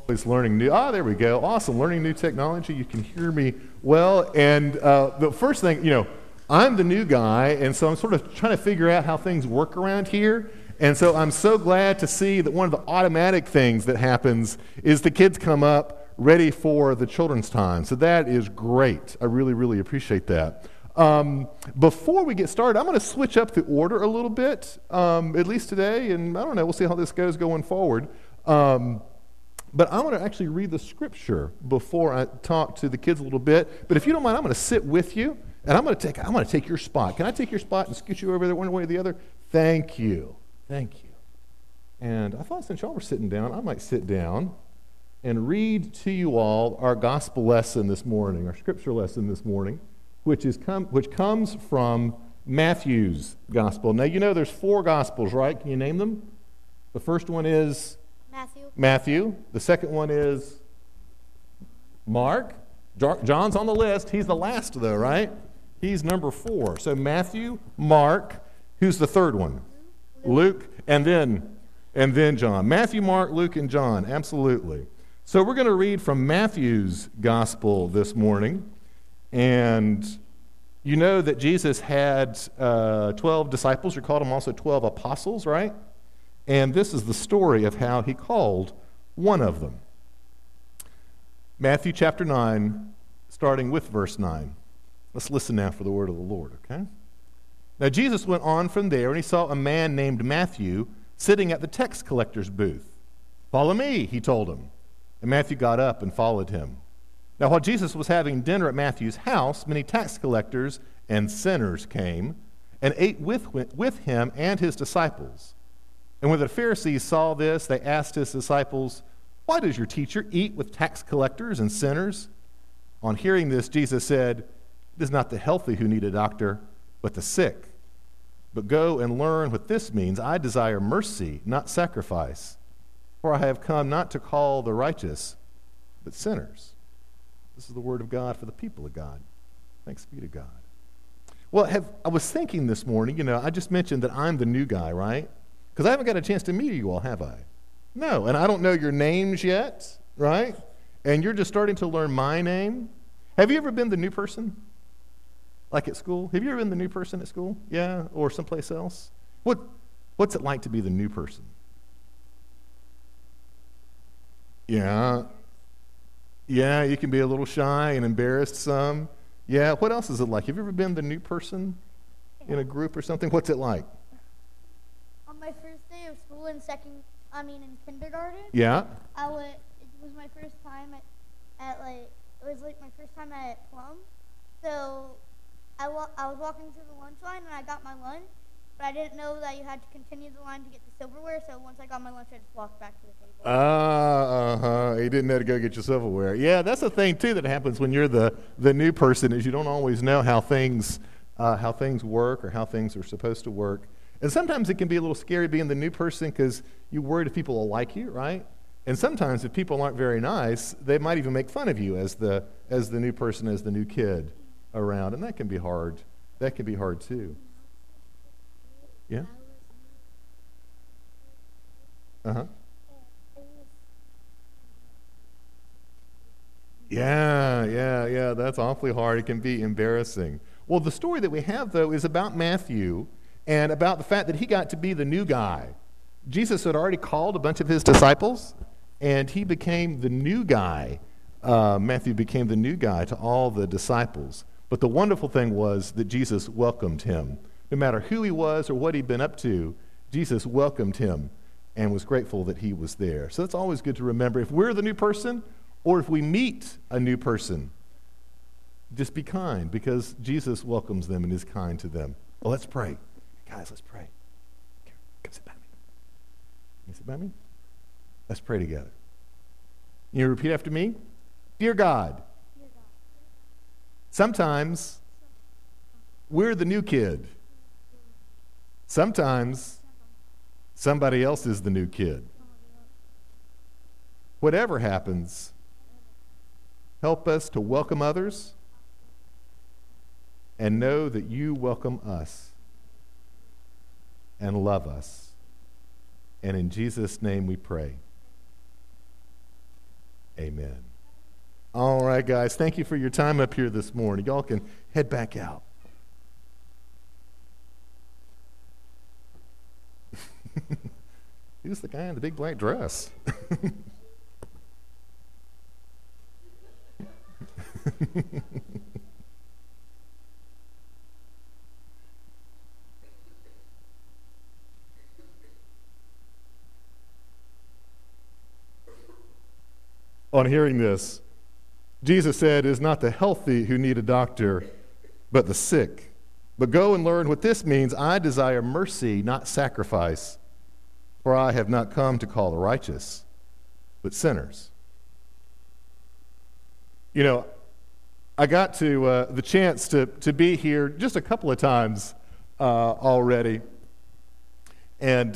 Always learning new. There we go. Awesome. Learning new technology. You can hear me well. And the first thing, I'm the new guy, and so I'm sort of trying to figure out how things work around here. And so I'm so glad to see that one of the automatic things that happens is the kids come up ready for the children's time. So that is great. I really, really appreciate that. Before we get started, I'm going to switch up the order a little bit, at least today, and I don't know, we'll see how this goes going forward. But I want to actually read the scripture before I talk to the kids a little bit. But if you don't mind, I'm going to sit with you, and I'm going to take your spot. Can I take your spot and scoot you over there one way or the other? Thank you. Thank you. And I thought since y'all were sitting down, I might sit down and read to you all our gospel lesson this morning, our scripture lesson this morning, which comes from Matthew's gospel. Now, there's 4 gospels, right? Can you name them? The first one is Matthew. The second one is Mark. John's on the list. He's the last, though, right? He's number 4. So Matthew, Mark. Who's the third one? Luke. And then John. Matthew, Mark, Luke, and John. Absolutely. So we're going to read from Matthew's gospel this morning. And you know that Jesus had 12 disciples. You called them also 12 apostles, right? And this is the story of how he called one of them. Matthew chapter 9, starting with verse 9. Let's listen now for the word of the Lord, okay? Now Jesus went on from there, and he saw a man named Matthew sitting at the tax collector's booth. "Follow me," he told him. And Matthew got up and followed him. Now while Jesus was having dinner at Matthew's house, many tax collectors and sinners came and ate with him and his disciples. And when the Pharisees saw this, they asked his disciples, "Why does your teacher eat with tax collectors and sinners?" On hearing this, Jesus said, "It is not the healthy who need a doctor, but the sick. But go and learn what this means. I desire mercy, not sacrifice. For I have come not to call the righteous, but sinners." This is the word of God for the people of God. Thanks be to God. Well, I was thinking this morning, I just mentioned that I'm the new guy, right? Because I haven't got a chance to meet you all, have I? No, and I don't know your names yet, right? And you're just starting to learn my name. Have you ever been the new person? Like at school? Have you ever been the new person at school? Yeah, or someplace else? What's it like to be the new person? Yeah, you can be a little shy and embarrassed some. Yeah, what else is it like? Have you ever been the new person in a group or something? What's it like? On my first day of school in kindergarten. Yeah. It was my first time at Plum. So I was walking through the lunch line and I got my lunch, but I didn't know that you had to continue the line to get the silverware. So once I got my lunch, I just walked back to the table. You didn't know to go get your silverware. Yeah, that's the thing too that happens when you're the new person, is you don't always know how things work or how things are supposed to work. And sometimes it can be a little scary being the new person because you're worried if people will like you, right? And sometimes if people aren't very nice, they might even make fun of you as the new person, as the new kid around, and that can be hard. That can be hard too. Yeah? Uh-huh. Yeah, that's awfully hard. It can be embarrassing. Well, the story that we have, though, is about Matthew and about the fact that he got to be the new guy. Jesus had already called a bunch of his disciples, and he became the new guy. Matthew became the new guy to all the disciples. But the wonderful thing was that Jesus welcomed him. No matter who he was or what he'd been up to, Jesus welcomed him and was grateful that he was there. So that's always good to remember. If we're the new person, or if we meet a new person, just be kind, because Jesus welcomes them and is kind to them. Well, let's pray. Guys, let's pray. Come sit by me. Can you sit by me? Let's pray together. You repeat after me? Dear God, sometimes we're the new kid. Sometimes somebody else is the new kid. Whatever happens, help us to welcome others and know that you welcome us and love us. And in Jesus' name we pray. amen. All right, guys, thank you for your time up here this morning. Y'all can head back out. Who's the guy in the big black dress? On hearing this, Jesus said, "It is not the healthy who need a doctor, but the sick. But go and learn what this means. I desire mercy, not sacrifice, for I have not come to call the righteous, but sinners." You know, I got to the chance to be here just a couple of times already, and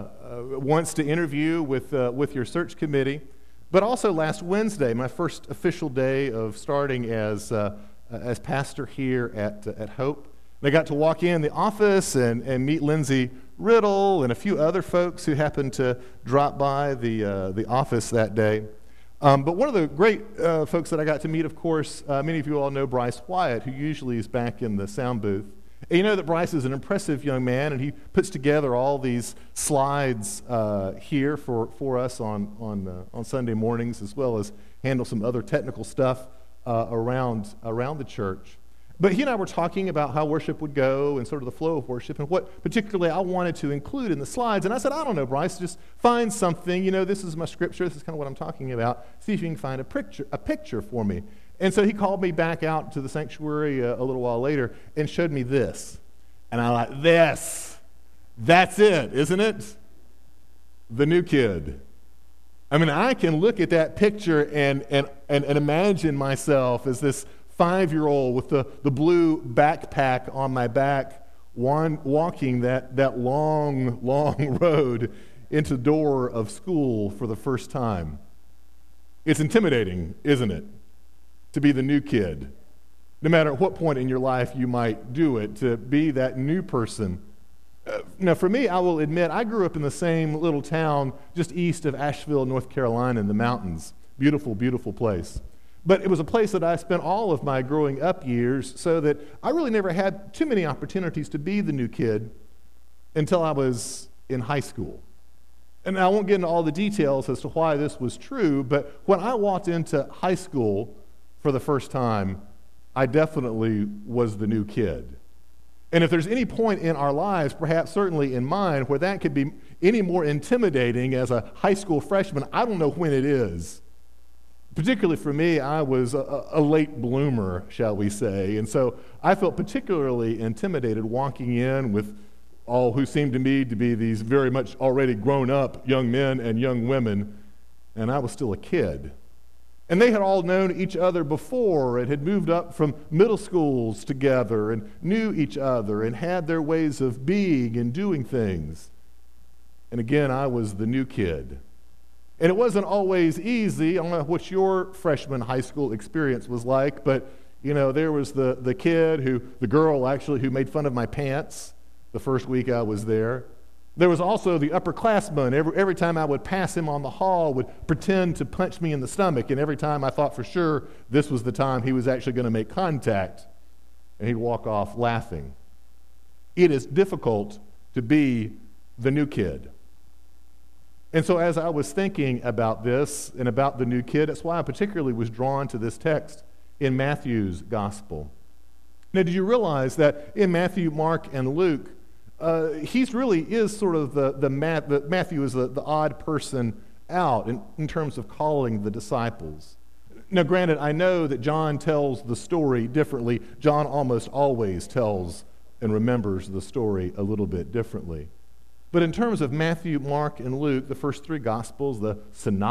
once to interview with your search committee. But also last Wednesday, my first official day of starting as pastor here at Hope. And I got to walk in the office and meet Lindsay Riddle and a few other folks who happened to drop by the office that day. But one of the great folks that I got to meet, of course, many of you all know Bryce Wyatt, who usually is back in the sound booth. And you know that Bryce is an impressive young man, and he puts together all these slides here for us on Sunday mornings, as well as handle some other technical stuff around the church. But he and I were talking about how worship would go and sort of the flow of worship and what particularly I wanted to include in the slides. And I said, I don't know, Bryce, just find something. You know, this is my scripture. This is kind of what I'm talking about. See if you can find a picture for me. And so he called me back out to the sanctuary a little while later and showed me this. And I like, this. That's it, isn't it? The new kid. I mean, I can look at that picture and imagine myself as this 5-year-old with the blue backpack on my back, walking that long, long road into the door of school for the first time. It's intimidating, isn't it, to be the new kid? No matter at what point in your life you might do it, to be that new person. Now, for me, I will admit, I grew up in the same little town just east of Asheville, North Carolina, in the mountains. Beautiful, beautiful place. But it was a place that I spent all of my growing up years, so that I really never had too many opportunities to be the new kid until I was in high school. And I won't get into all the details as to why this was true, but when I walked into high school for the first time, I definitely was the new kid. And if there's any point in our lives, perhaps certainly in mine, where that could be any more intimidating as a high school freshman, I don't know when it is. Particularly for me, I was a late bloomer, shall we say, and so I felt particularly intimidated walking in with all who seemed to me to be these very much already grown-up young men and young women, and I was still a kid. And they had all known each other before and had moved up from middle schools together and knew each other and had their ways of being and doing things. And again, I was the new kid. And it wasn't always easy. I don't know what your freshman high school experience was like, but you know, there was the girl actually who made fun of my pants the first week I was there. There was also the upperclassman. Every time I would pass him on the hall, would pretend to punch me in the stomach, and every time I thought for sure this was the time he was actually going to make contact, and he'd walk off laughing. It is difficult to be the new kid. And so as I was thinking about this and about the new kid, that's why I particularly was drawn to this text in Matthew's gospel. Now, did you realize that in Matthew, Mark, and Luke, he's really is sort of Matthew is the odd person out in terms of calling the disciples. Now, granted, I know that John tells the story differently. John almost always tells and remembers the story a little bit differently. But in terms of Matthew, Mark, and Luke, the first three Gospels, the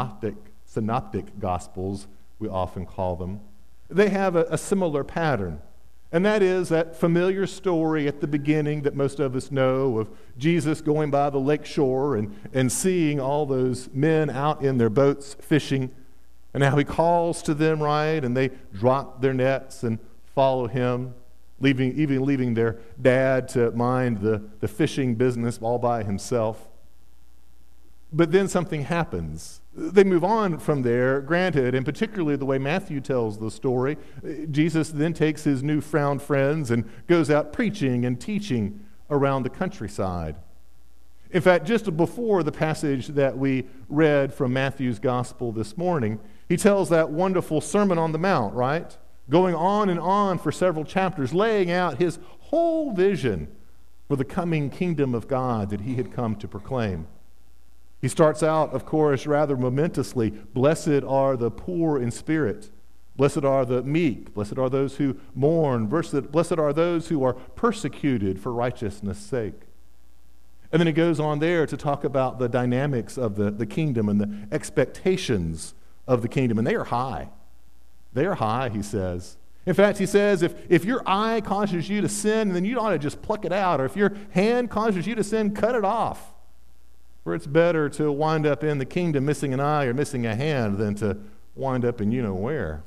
synoptic Gospels, we often call them, they have a similar pattern. And that is that familiar story at the beginning that most of us know of Jesus going by the lake shore and seeing all those men out in their boats fishing, and how he calls to them, right, and they drop their nets and follow him, even leaving their dad to mind the fishing business all by himself. But then something happens. They move on from there, granted, and particularly the way Matthew tells the story. Jesus then takes his newfound friends and goes out preaching and teaching around the countryside. In fact, just before the passage that we read from Matthew's gospel this morning, he tells that wonderful Sermon on the Mount, right? Going on and on for several chapters, laying out his whole vision for the coming kingdom of God that he had come to proclaim. He starts out, of course, rather momentously, blessed are the poor in spirit, blessed are the meek, blessed are those who mourn, blessed are those who are persecuted for righteousness' sake. And then he goes on there to talk about the dynamics of the kingdom and the expectations of the kingdom, and they are high. They are high, he says. In fact, he says, if your eye causes you to sin, then you ought to just pluck it out, or if your hand causes you to sin, cut it off. For it's better to wind up in the kingdom missing an eye or missing a hand than to wind up in you-know-where.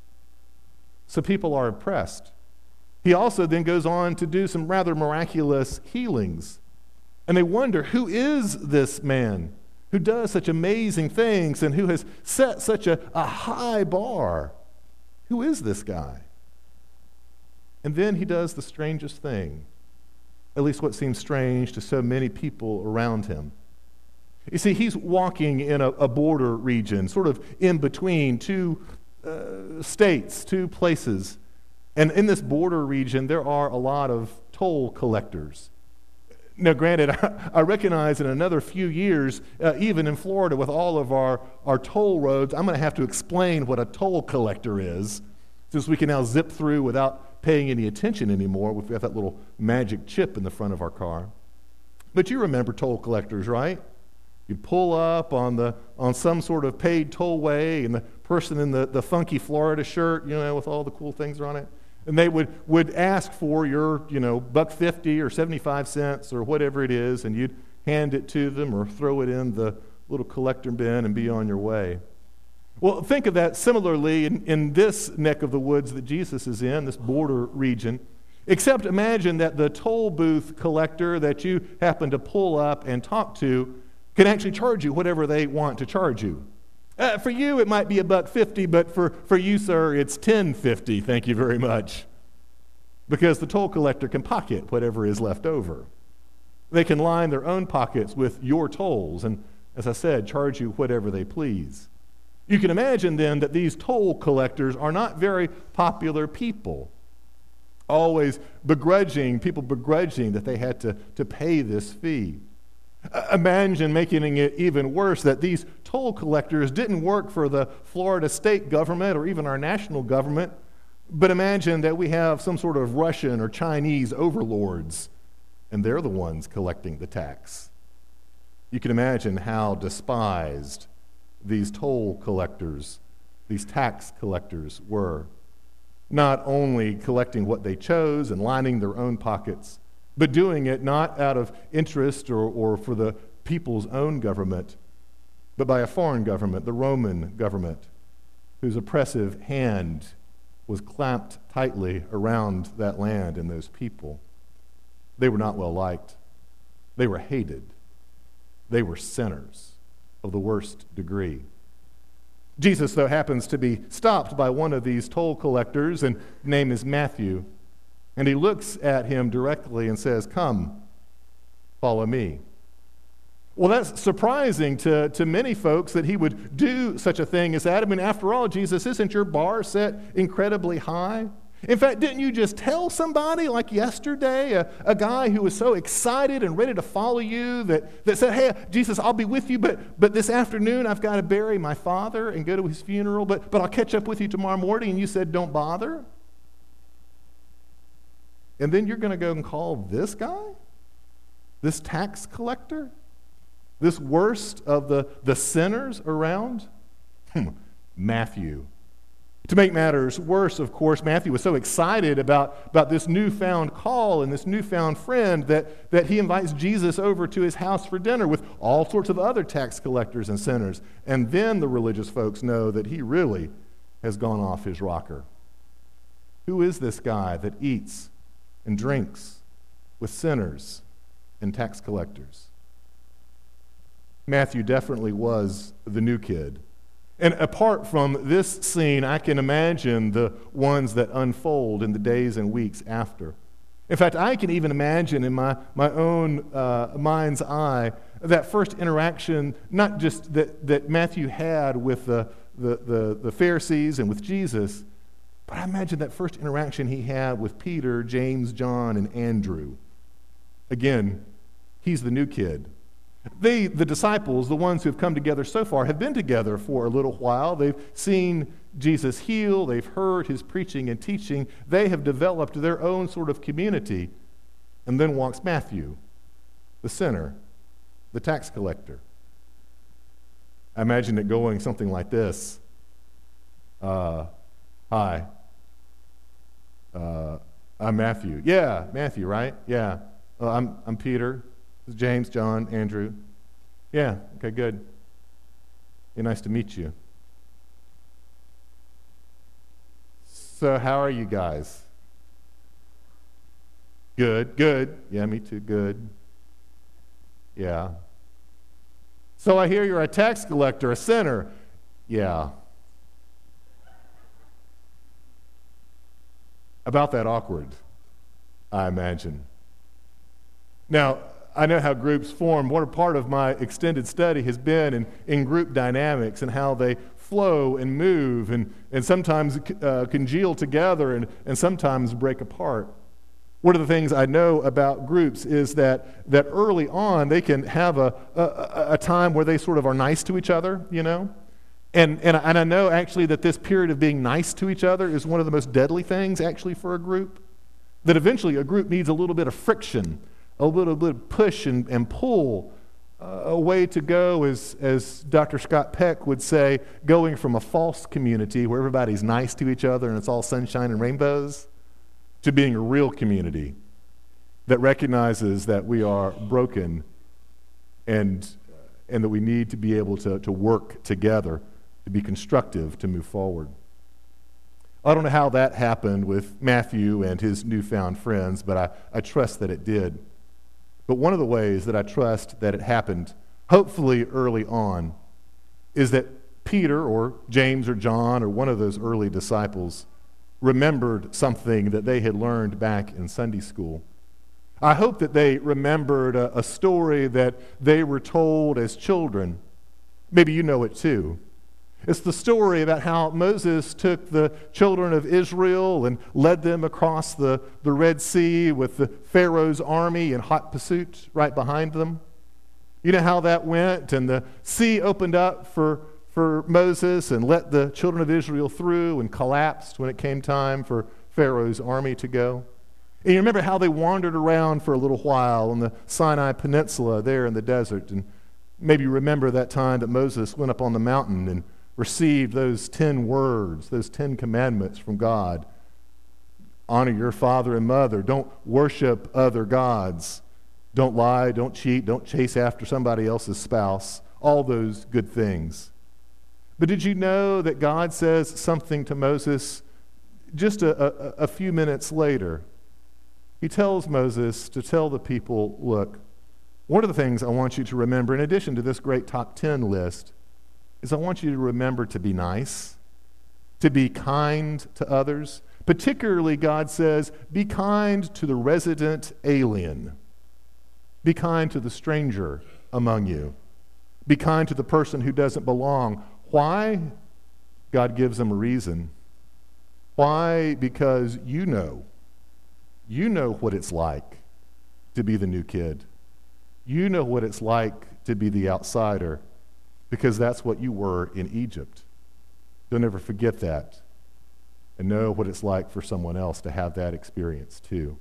So people are oppressed. He also then goes on to do some rather miraculous healings. And they wonder, who is this man who does such amazing things and who has set such a high bar? Who is this guy? And then he does the strangest thing, at least what seems strange to so many people around him. You see, he's walking in a border region, sort of in between two states, two places. And in this border region, there are a lot of toll collectors. Now, granted, I recognize in another few years, even in Florida with all of our toll roads, I'm going to have to explain what a toll collector is, since we can now zip through without paying any attention anymore. We've got that little magic chip in the front of our car. But you remember toll collectors, right? You'd pull up on some sort of paid tollway, and the person in the funky Florida shirt, with all the cool things on it, and they would ask for your, $1.50 or 75 cents or whatever it is, and you'd hand it to them or throw it in the little collector bin and be on your way. Well, think of that similarly in this neck of the woods that Jesus is in, this border region. Except imagine that the toll booth collector that you happen to pull up and talk to can actually charge you whatever they want to charge you. For you, it might be $1.50, but for you, sir, it's $10.50. Thank you very much. Because the toll collector can pocket whatever is left over. They can line their own pockets with your tolls and, as I said, charge you whatever they please. You can imagine then that these toll collectors are not very popular people. Always begrudging that they had to pay this fee. Imagine making it even worse that these toll collectors didn't work for the Florida state government or even our national government, but imagine that we have some sort of Russian or Chinese overlords, and they're the ones collecting the tax. You can imagine how despised these toll collectors, these tax collectors were. Not only collecting what they chose and lining their own pockets, but doing it not out of interest or for the people's own government, but by a foreign government, the Roman government, whose oppressive hand was clamped tightly around that land and those people. They were not well liked. They were hated. They were sinners of the worst degree. Jesus, though, happens to be stopped by one of these toll collectors, and his name is Matthew. And he looks at him directly and says, "Come, follow me." Well, that's surprising to many folks that he would do such a thing as that. I mean, after all, Jesus, isn't your bar set incredibly high? In fact, didn't you just tell somebody like yesterday, a guy who was so excited and ready to follow you that said, "Hey, Jesus, I'll be with you, but this afternoon I've got to bury my father and go to his funeral, but I'll catch up with you tomorrow morning," and you said, "Don't bother"? And then you're going to go and call this guy, this tax collector, this worst of the sinners around, Matthew. To make matters worse, of course, Matthew was so excited about this newfound call and this newfound friend that he invites Jesus over to his house for dinner with all sorts of other tax collectors and sinners. And then the religious folks know that he really has gone off his rocker. Who is this guy that eats and drinks with sinners and tax collectors? Matthew definitely was the new kid. And apart from this scene, I can imagine the ones that unfold in the days and weeks after. In fact, I can even imagine in my own mind's eye that first interaction, not just that Matthew had with the Pharisees and with Jesus, but I imagine that first interaction he had with Peter, James, John, and Andrew. Again, he's the new kid. They, the disciples, the ones who have come together so far, have been together for a little while. They've seen Jesus heal. They've heard his preaching and teaching. They have developed their own sort of community. And then walks Matthew, the sinner, the tax collector. I imagine it going something like this. Hi. I'm Matthew. Yeah, Matthew, right? Yeah. I'm Peter. This is James, John, Andrew. Yeah, okay, good. Yeah, nice to meet you. So how are you guys? Good, good. Yeah, me too, good. Yeah. So I hear you're a tax collector, a sinner. Yeah. About that awkward, I imagine. Now, I know how groups form. One part of my extended study has been in group dynamics and how they flow and move and sometimes congeal together and sometimes break apart. One of the things I know about groups is that early on they can have a time where they sort of are nice to each other, you know? And I know actually that this period of being nice to each other is one of the most deadly things actually for a group. That eventually a group needs a little bit of friction, a little bit of push and pull, a way to go, as Dr. Scott Peck would say, going from a false community where everybody's nice to each other and it's all sunshine and rainbows, to being a real community that recognizes that we are broken and that we need to be able to work together, to be constructive, to move forward. I don't know how that happened with Matthew and his newfound friends, but I trust that it did. But one of the ways that I trust that it happened, hopefully early on, is that Peter or James or John or one of those early disciples remembered something that they had learned back in Sunday school. I hope that they remembered a story that they were told as children. Maybe you know it too. It's the story about how Moses took the children of Israel and led them across the Red Sea with the Pharaoh's army in hot pursuit right behind them. You know how that went, and the sea opened up for Moses and let the children of Israel through and collapsed when it came time for Pharaoh's army to go. And you remember how they wandered around for a little while on the Sinai Peninsula there in the desert, and maybe you remember that time that Moses went up on the mountain and received those 10 words, those 10 commandments from God. Honor your father and mother. Don't worship other gods. Don't lie, don't cheat, don't chase after somebody else's spouse. All those good things. But did you know that God says something to Moses just a few minutes later? He tells Moses to tell the people, look, one of the things I want you to remember, in addition to this great top 10 list, is I want you to remember to be nice, to be kind to others. Particularly, God says, be kind to the resident alien. Be kind to the stranger among you. Be kind to the person who doesn't belong. Why? God gives them a reason. Why? Because you know what it's like to be the new kid. You know what it's like to be the outsider, because that's what you were in Egypt. Don't ever forget that, and know what it's like for someone else to have that experience too.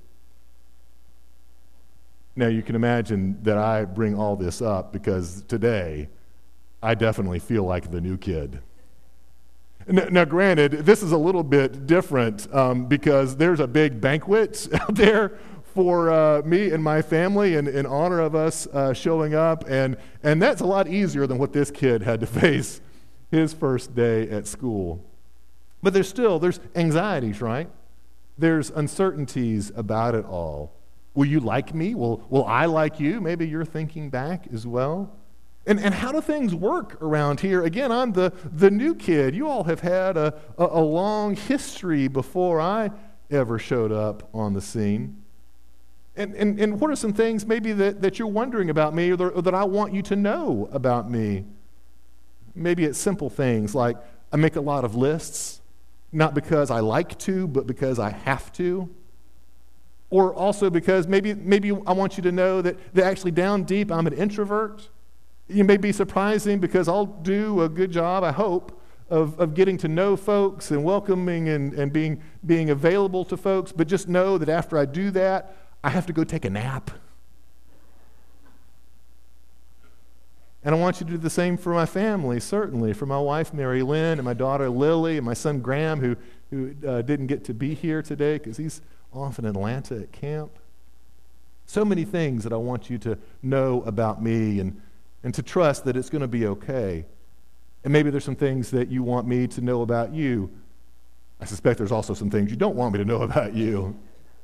Now you can imagine that I bring all this up because today I definitely feel like the new kid. Now granted, this is a little bit different because there's a big banquet out there for me and my family in honor of us showing up, and that's a lot easier than what this kid had to face his first day at school. But there's anxieties, right? There's uncertainties about it all. Will you like me? Will I like you? Maybe you're thinking back as well. And how do things work around here? Again, I'm the new kid. You all have had a long history before I ever showed up on the scene. And what are some things maybe that you're wondering about me or that I want you to know about me? Maybe it's simple things like I make a lot of lists, not because I like to, but because I have to. Or also because maybe I want you to know that actually down deep I'm an introvert. You may be surprising because I'll do a good job, I hope, of getting to know folks and welcoming and being available to folks, but just know that after I do that, I have to go take a nap. And I want you to do the same for my family, certainly, for my wife, Mary Lynn, and my daughter, Lily, and my son, Graham, who didn't get to be here today because he's off in Atlanta at camp. So many things that I want you to know about me and to trust that it's going to be okay. And maybe there's some things that you want me to know about you. I suspect there's also some things you don't want me to know about you.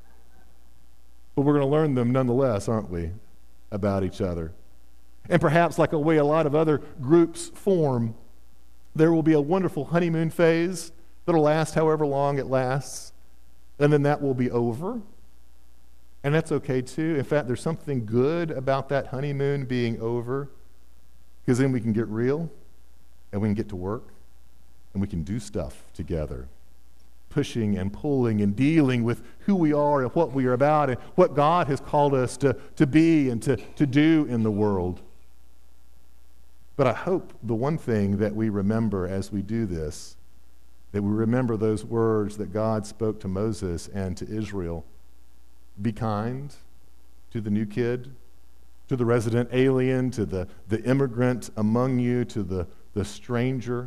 But we're going to learn them nonetheless, aren't we, about each other. And perhaps like a way a lot of other groups form, there will be a wonderful honeymoon phase that'll last however long it lasts, and then that will be over. And that's okay too. In fact, there's something good about that honeymoon being over, because then we can get real, and we can get to work, and we can do stuff together, pushing and pulling and dealing with who we are and what we are about and what God has called us to be and to do in the world. But I hope the one thing that we remember as we do this, that we remember those words that God spoke to Moses and to Israel. Be kind to the new kid, to the resident alien, to the immigrant among you, to the stranger,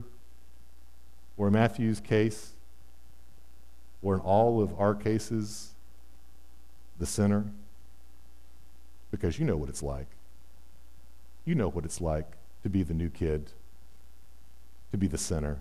or in Matthew's case, or in all of our cases, the sinner, because you know what it's like. You know what it's like to be the new kid, to be the sinner,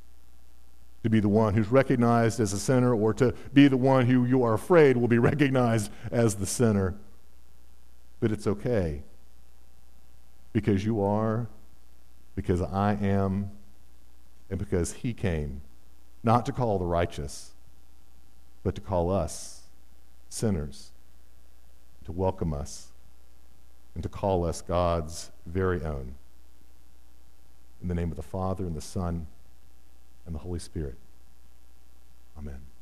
to be the one who's recognized as a sinner, or to be the one who you are afraid will be recognized as the sinner. But it's okay, because you are, because I am, and because he came, not to call the righteous, but to call us sinners, to welcome us, and to call us God's very own. In the name of the Father, and the Son, and the Holy Spirit. Amen.